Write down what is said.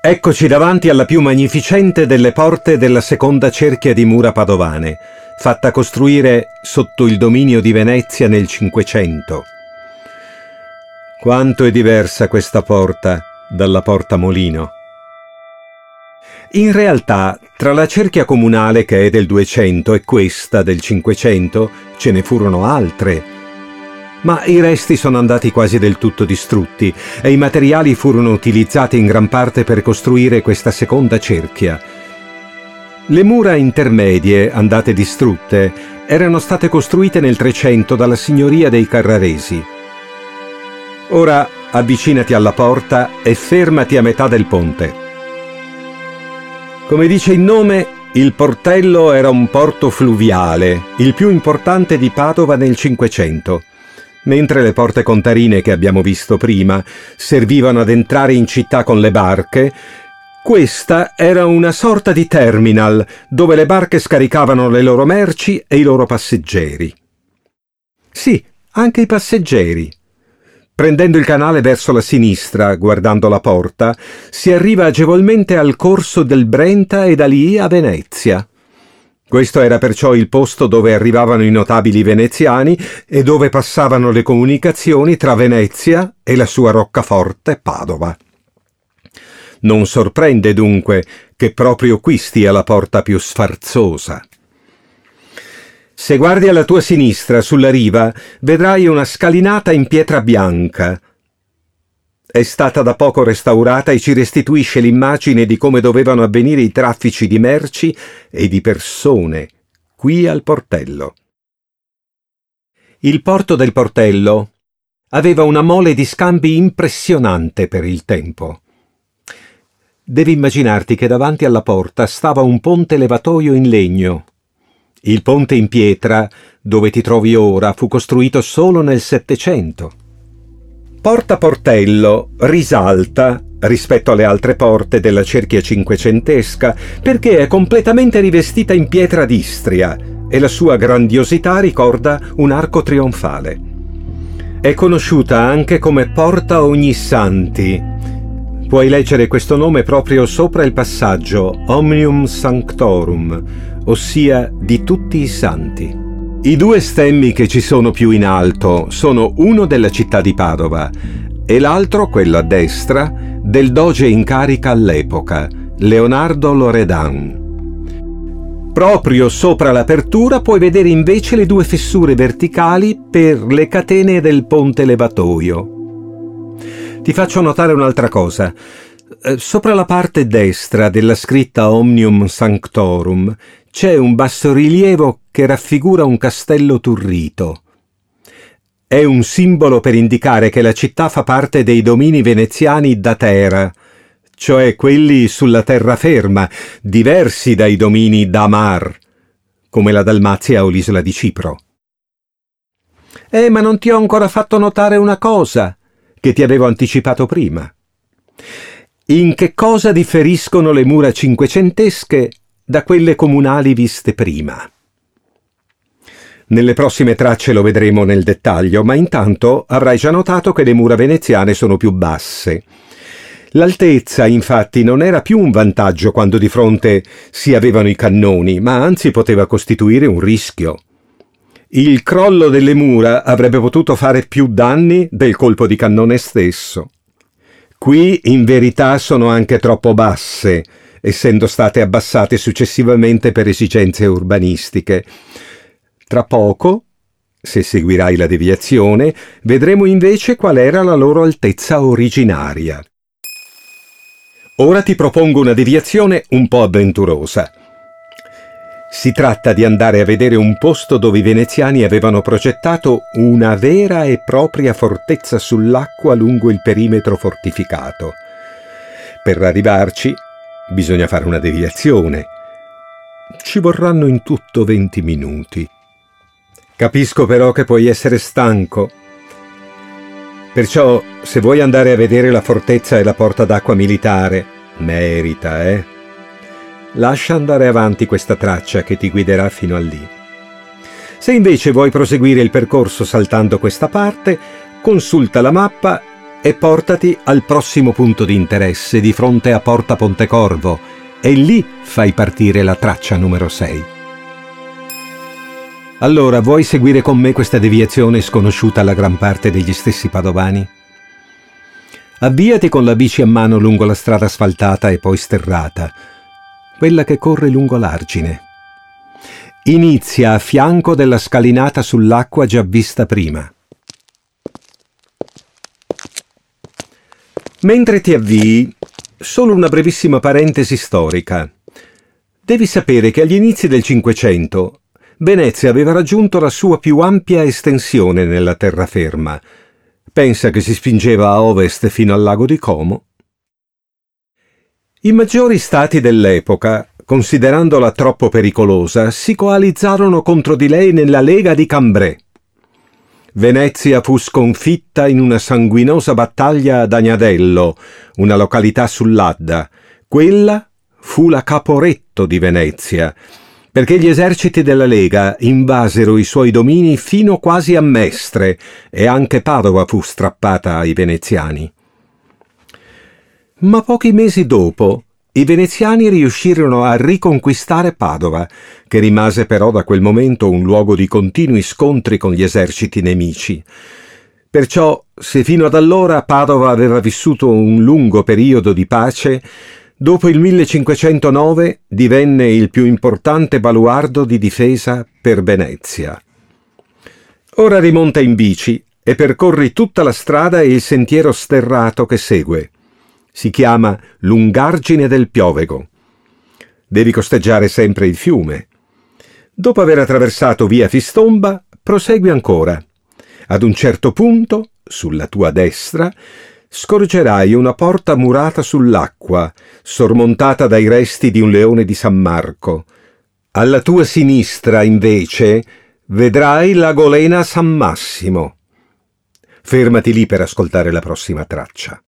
Eccoci davanti alla più magnificente delle porte della seconda cerchia di mura padovane, fatta costruire sotto il dominio di Venezia nel Cinquecento. Quanto è diversa questa porta dalla Porta Molino. In realtà, tra la cerchia comunale che è del 200 e questa del 500, ce ne furono altre. Ma i resti sono andati quasi del tutto distrutti e i materiali furono utilizzati in gran parte per costruire questa seconda cerchia. Le mura intermedie, andate distrutte, erano state costruite nel 300 dalla signoria dei Carraresi. Ora avvicinati alla porta e fermati a metà del ponte. Come dice il nome, il portello era un porto fluviale, il più importante di Padova nel Cinquecento. Mentre le porte contarine che abbiamo visto prima servivano ad entrare in città con le barche, questa era una sorta di terminal dove le barche scaricavano le loro merci e i loro passeggeri. Sì, anche i passeggeri. Prendendo il canale verso la sinistra, guardando la porta, si arriva agevolmente al corso del Brenta e da lì a Venezia. Questo era perciò il posto dove arrivavano i notabili veneziani e dove passavano le comunicazioni tra Venezia e la sua roccaforte Padova. Non sorprende dunque che proprio qui stia la porta più sfarzosa. Se guardi alla tua sinistra, sulla riva, vedrai una scalinata in pietra bianca. È stata da poco restaurata e ci restituisce l'immagine di come dovevano avvenire i traffici di merci e di persone qui al portello. Il porto del portello aveva una mole di scambi impressionante per il tempo. Devi immaginarti che davanti alla porta stava un ponte levatoio in legno. Il ponte in pietra, dove ti trovi ora, fu costruito solo nel Settecento. Porta Portello risalta rispetto alle altre porte della cerchia cinquecentesca perché è completamente rivestita in pietra d'Istria e la sua grandiosità ricorda un arco trionfale. È conosciuta anche come Porta Ognissanti. Puoi leggere questo nome proprio sopra il passaggio Omnium Sanctorum, ossia di tutti i santi. I due stemmi che ci sono più in alto sono uno della città di Padova e l'altro, quello a destra, del doge in carica all'epoca, Leonardo Loredan. Proprio sopra l'apertura puoi vedere invece le due fessure verticali per le catene del ponte levatoio. Ti faccio notare un'altra cosa. Sopra la parte destra della scritta Omnium Sanctorum c'è un bassorilievo che raffigura un castello turrito. È un simbolo per indicare che la città fa parte dei domini veneziani da terra, cioè quelli sulla terraferma, diversi dai domini da mar, come la Dalmazia o l'isola di Cipro. Ma non ti ho ancora fatto notare una cosa che ti avevo anticipato prima. In che cosa differiscono le mura cinquecentesche da quelle comunali viste prima? Nelle prossime tracce lo vedremo nel dettaglio, ma intanto avrai già notato che le mura veneziane sono più basse. L'altezza, infatti, non era più un vantaggio quando di fronte si avevano i cannoni, ma anzi poteva costituire un rischio. Il crollo delle mura avrebbe potuto fare più danni del colpo di cannone stesso. Qui, in verità, sono anche troppo basse, essendo state abbassate successivamente per esigenze urbanistiche. Tra poco, se seguirai la deviazione, vedremo invece qual era la loro altezza originaria. Ora ti propongo una deviazione un po' avventurosa. Si tratta di andare a vedere un posto dove i veneziani avevano progettato una vera e propria fortezza sull'acqua lungo il perimetro fortificato. Per arrivarci bisogna fare una deviazione. Ci vorranno in tutto 20 minuti. Capisco però che puoi essere stanco. Perciò, se vuoi andare a vedere la fortezza e la porta d'acqua militare, merita, Lascia andare avanti questa traccia che ti guiderà fino a lì. Se invece vuoi proseguire il percorso saltando questa parte, consulta la mappa e portati al prossimo punto di interesse di fronte a Porta Pontecorvo e lì fai partire la traccia numero 6. Allora, vuoi seguire con me questa deviazione sconosciuta alla gran parte degli stessi padovani? Avviati con la bici a mano lungo la strada asfaltata e poi sterrata, quella che corre lungo l'argine. Inizia a fianco della scalinata sull'acqua già vista prima. Mentre ti avvii, solo una brevissima parentesi storica. Devi sapere che agli inizi del Cinquecento Venezia aveva raggiunto la sua più ampia estensione nella terraferma. Pensa che si spingeva a ovest fino al lago di Como. I maggiori stati dell'epoca, considerandola troppo pericolosa, si coalizzarono contro di lei nella Lega di Cambrai. Venezia fu sconfitta in una sanguinosa battaglia ad Agnadello, una località sull'Adda. Quella fu la Caporetto di Venezia, perché gli eserciti della Lega invasero i suoi domini fino quasi a Mestre e anche Padova fu strappata ai veneziani. Ma pochi mesi dopo i veneziani riuscirono a riconquistare Padova, che rimase però da quel momento un luogo di continui scontri con gli eserciti nemici. Perciò, se fino ad allora Padova aveva vissuto un lungo periodo di pace, dopo il 1509 divenne il più importante baluardo di difesa per Venezia. Ora rimonta in bici e percorri tutta la strada e il sentiero sterrato che segue. Si chiama Lungargine del Piovego. Devi costeggiare sempre il fiume. Dopo aver attraversato via Fistomba, prosegui ancora. Ad un certo punto, sulla tua destra, scorgerai una porta murata sull'acqua, sormontata dai resti di un leone di San Marco. Alla tua sinistra, invece, vedrai la golena San Massimo. Fermati lì per ascoltare la prossima traccia.